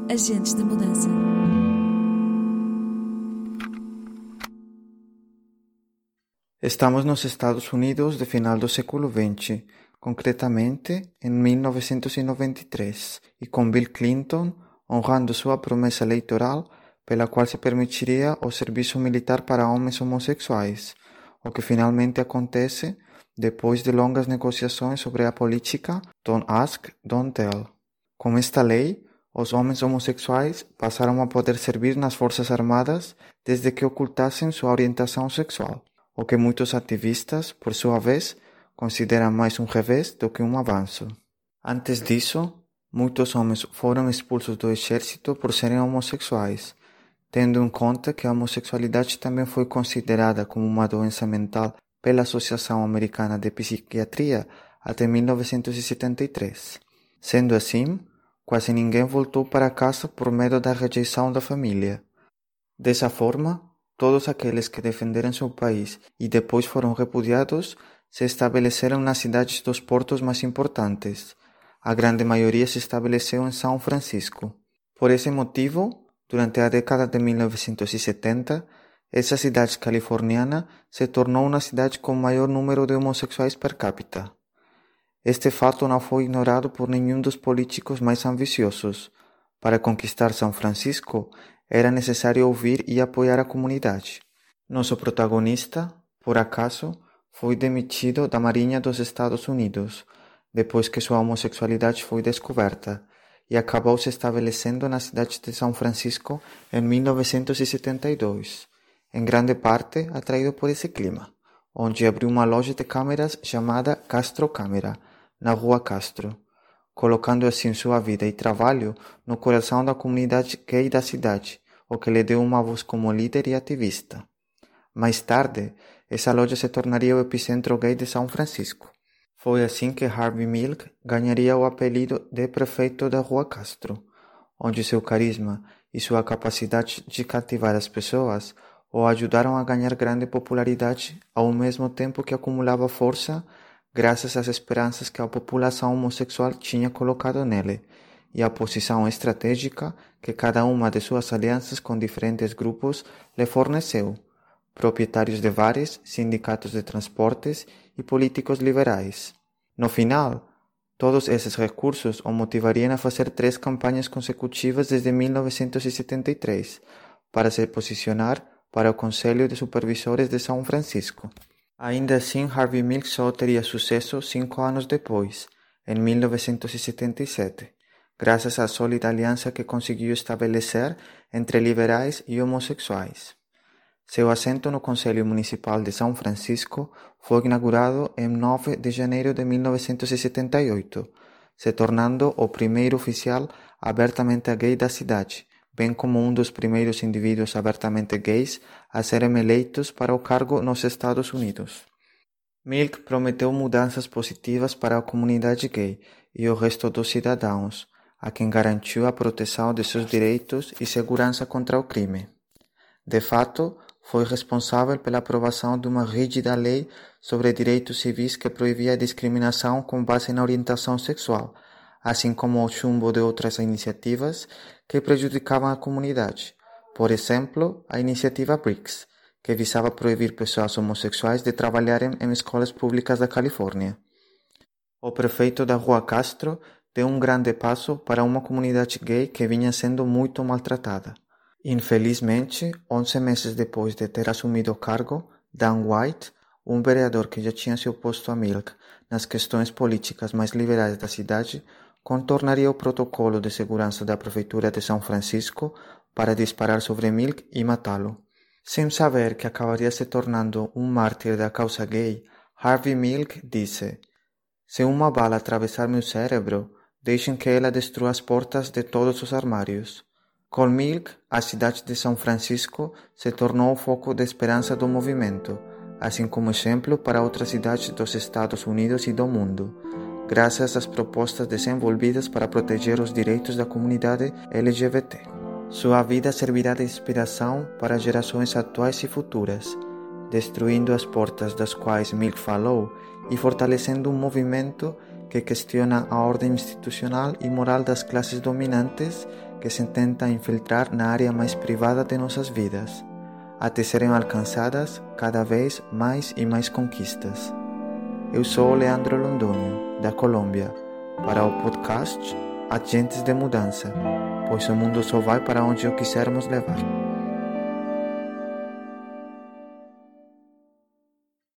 Agentes de mudança. Estamos nos Estados Unidos do final do século XX, concretamente em 1993, e com Bill Clinton honrando sua promessa eleitoral pela qual se permitiria o serviço militar para homens homossexuais, o que finalmente acontece depois de longas negociações sobre a política Don't Ask, Don't Tell. Com esta lei, os homens homossexuais passaram a poder servir nas Forças Armadas desde que ocultassem sua orientação sexual, o que muitos ativistas, por sua vez, consideram mais um revés do que um avanço. Antes disso, muitos homens foram expulsos do exército por serem homossexuais, tendo em conta que a homossexualidade também foi considerada como uma doença mental pela Associação Americana de Psiquiatria até 1973. Sendo assim, quase ninguém voltou para casa por medo da rejeição da família. Dessa forma, todos aqueles que defenderam seu país e depois foram repudiados se estabeleceram nas cidades dos portos mais importantes. A grande maioria se estabeleceu em São Francisco. Por esse motivo, durante a década de 1970, essa cidade californiana se tornou uma cidade com o maior número de homossexuais per capita. Este fato não foi ignorado por nenhum dos políticos mais ambiciosos. Para conquistar São Francisco, era necessário ouvir e apoiar a comunidade. Nosso protagonista, por acaso, foi demitido da Marinha dos Estados Unidos, depois que sua homossexualidade foi descoberta, e acabou se estabelecendo na cidade de São Francisco em 1972, em grande parte atraído por esse clima, onde abriu uma loja de câmeras chamada Castro Câmera, na Rua Castro, colocando assim sua vida e trabalho no coração da comunidade gay da cidade, o que lhe deu uma voz como líder e ativista. Mais tarde, essa loja se tornaria o epicentro gay de São Francisco. Foi assim que Harvey Milk ganharia o apelido de prefeito da Rua Castro, onde seu carisma e sua capacidade de cativar as pessoas o ajudaram a ganhar grande popularidade ao mesmo tempo que acumulava força graças às esperanças que a população homossexual tinha colocado nele e à posição estratégica que cada uma de suas alianças com diferentes grupos lhe forneceu, proprietários de bares, sindicatos de transportes e políticos liberais. No final, todos esses recursos o motivariam a fazer 3 campanhas consecutivas desde 1973 para se posicionar para o Conselho de Supervisores de São Francisco. Ainda assim, Harvey Milk só teria sucesso 5 anos depois, em 1977, graças à sólida aliança que conseguiu estabelecer entre liberais e homossexuais. Seu assento no Conselho Municipal de São Francisco foi inaugurado em 9 de janeiro de 1978, se tornando o primeiro oficial abertamente gay da cidade, bem como um dos primeiros indivíduos abertamente gays a serem eleitos para o cargo nos Estados Unidos. Milk prometeu mudanças positivas para a comunidade gay e o resto dos cidadãos, a quem garantiu a proteção de seus direitos e segurança contra o crime. De fato, foi responsável pela aprovação de uma rígida lei sobre direitos civis que proibia a discriminação com base na orientação sexual, assim como o chumbo de outras iniciativas que prejudicavam a comunidade. Por exemplo, a iniciativa BRICS, que visava proibir pessoas homossexuais de trabalharem em escolas públicas da Califórnia. O prefeito da Rua Castro deu um grande passo para uma comunidade gay que vinha sendo muito maltratada. Infelizmente, 11 meses depois de ter assumido o cargo, Dan White, um vereador que já tinha se oposto a Milk nas questões políticas mais liberais da cidade, contornaria o protocolo de segurança da Prefeitura de São Francisco para disparar sobre Milk e matá-lo. Sem saber que acabaria se tornando um mártir da causa gay, Harvey Milk disse: "Se uma bala atravessar meu cérebro, deixem que ela destrua as portas de todos os armários." Com Milk, a cidade de São Francisco se tornou o foco de esperança do movimento, assim como exemplo para outras cidades dos Estados Unidos e do mundo, graças às propostas desenvolvidas para proteger os direitos da comunidade LGBT. Sua vida servirá de inspiração para gerações atuais e futuras, destruindo as portas das quais Milk falou e fortalecendo um movimento que questiona a ordem institucional e moral das classes dominantes que se tenta infiltrar na área mais privada de nossas vidas, até serem alcançadas cada vez mais e mais conquistas. Eu sou o Leandro Londônio, da Colômbia, para o podcast Agentes de Mudança, pois o mundo só vai para onde o quisermos levar.